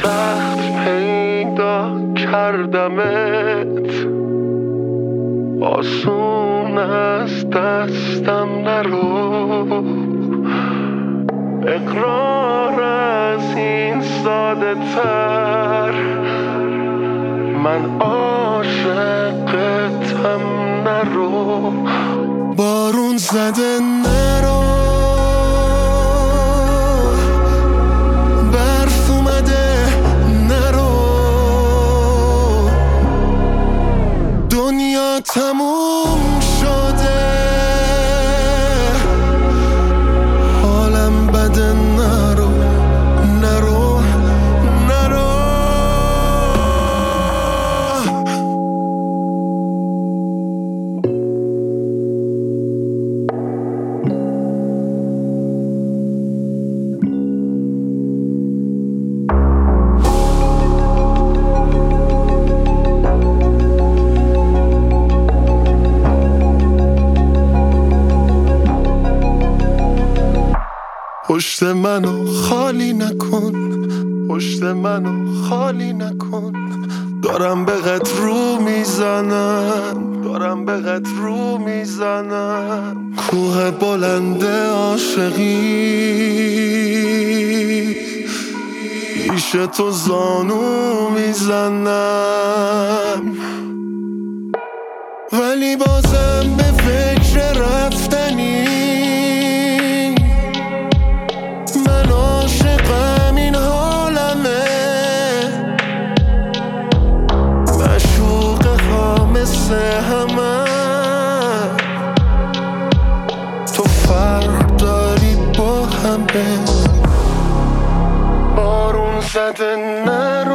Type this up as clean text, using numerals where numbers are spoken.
سخت پیدا کردمت، آسون از دستم نرو. اقرار از این ساده تر، من عاشقتم نرو. بارون زده نرو، برف اومده نرو، دنیا تموم شده، حالم بده نرو نرو نرو. پشت منو خالی نکن، پشت منو خالی نکن، دارم بهت رو میزنم، دارم بهت رو میزنم. کوه بلند عاشقی، پیش تو زانو میزنم، ولی بازم به فکر رفتنی. من عاشقم، این حالمه، معشوقه ها مثل همه. تو فرق داری با همه. بارون زده نرو،